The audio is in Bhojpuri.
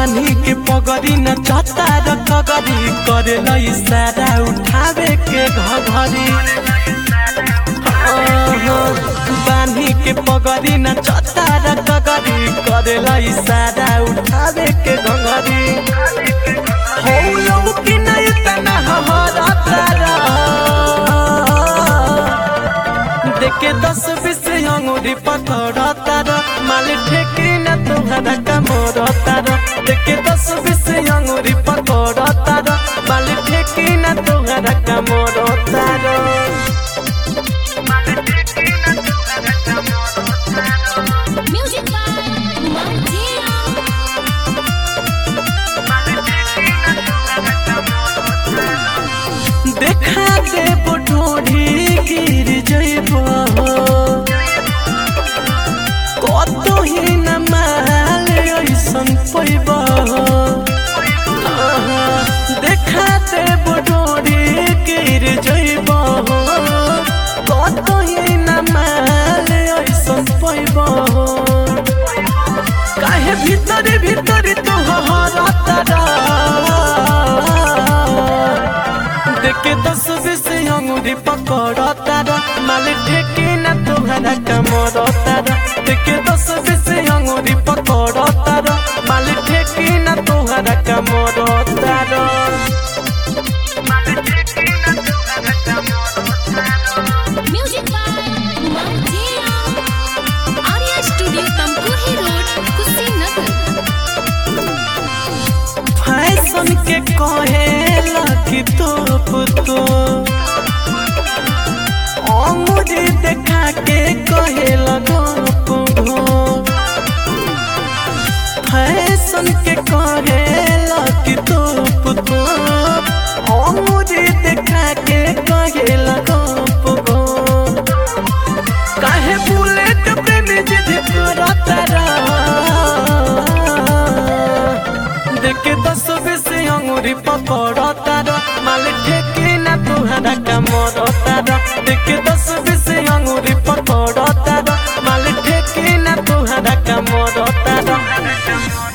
बानी के पगड़ी न चता रगड़ी करे लई सारा उठावे के घघरी बानी के पगड़ी न चता रगड़ी करे लई सारा उठावे के घघरी हो लोग की नहीं तना हमारा तारा देखे 10-20 अंगूरी पकड़ा तारा माल ठेकी न तुम्हारा कमोरा तारा देखे 10-20 अंगूरी पकड़ा तारा माल ठेकी न तुम्हारा कमोरा तारा Music by Martina. देखा दे बुढ़ोड़ी गिर जइबो कतो ही न माल ऐसन पैबो देखा दे बुढ़ोड़ी गिर जइबो कतो ही न माल ऐसन पैबो काहे भीतर भीतर तोहरा तारा देखे 10-20 अंगूरी पकड़ा तारा माल ठेकी न तुम्हारा कमोरा तारा देखे 10-20 अंगूरी पकड़ा तारा माल ठेकी न तुम्हारा कमोरा तारा Music by Martina. Arya Studio, Tampuhi Road, Kushinagar. Fashion के कहेला कि तो अंगूरी देखा के कहेला गप फैशन के कहेला कि तो अंगूरी देखा के कहेला गप काहे बुलेट पे जिद करता देखे 10-20 अंगूरी पकड़ा तारा माल ठेकी न तुम्हारा कमोरा तारा देखे 10-20 अंगूरी पकड़ा तारा माल ठेकी न तुम्हारा कमोरा तारा